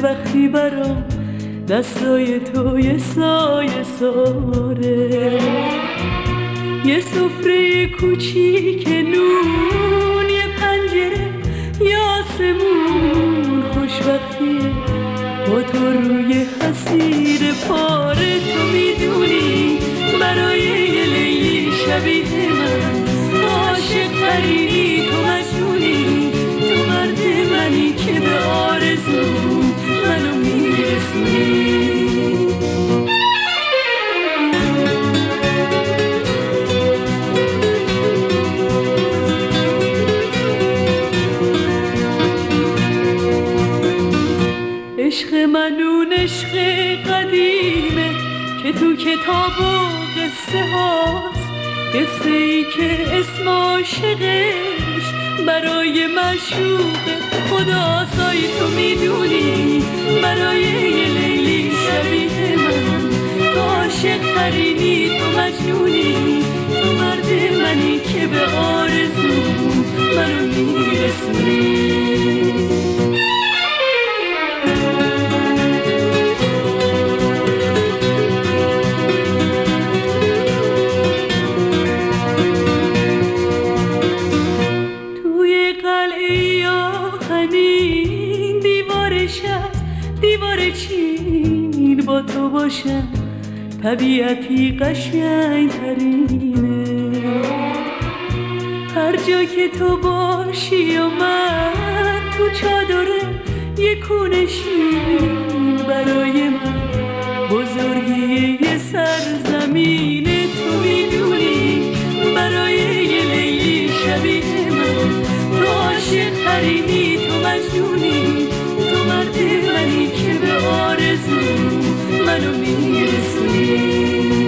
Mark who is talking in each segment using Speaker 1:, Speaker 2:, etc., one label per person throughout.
Speaker 1: وقتی برام دستای تو یه سایه ساره، یه سفره کوچیک نون، یه پنجره یه آسمون خوشبختیه با تو روی حسیر پاره. تو میدونی برای یه لیلی شبیه من عاشق ترینی، تو مجنونی، تو مرد منی که به آرزو منو میرسونی. عشق من اون عشق قدیمه که تو کتاب و قصه هاست، قصه ای که اسم عاشقش برای معشوق خداست. آی تو میدونی برای یه لیلی شبیه من تو عاشق ترینی، تو مجنونی، تو مرد منی که به آرزو منو میرسونی. دیوار چین با تو باشم طبیعتی قشنگ ترینه، هر جا که تو باشی و من تو چادره یه کونه شین برای من بزرگی یه سرزمینه. تو میدونی برای یه لیلی شبیه من تو عاشق ترینی، تو مجنونی، تو مرد منی که به آرزو منو میرسونی.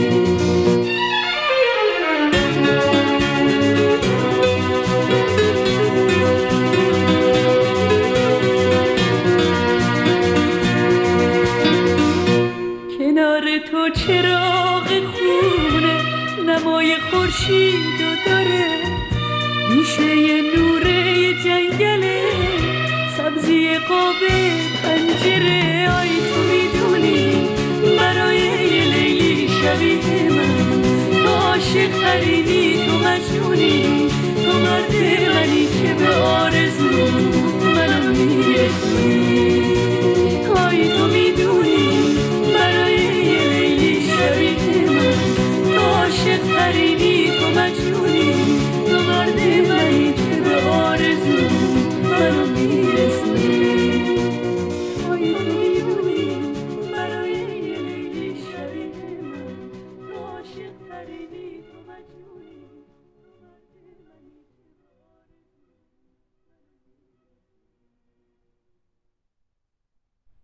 Speaker 1: کنار تو چراغ خونه نمای خورشیدو داره، میشه یه نوره جنگله سبزی قاب پنجره. آی تو میدونی برای یه لیلی شبیه من تو عاشق ترینی، تو مجنونی، تو مرد منی که به آرزو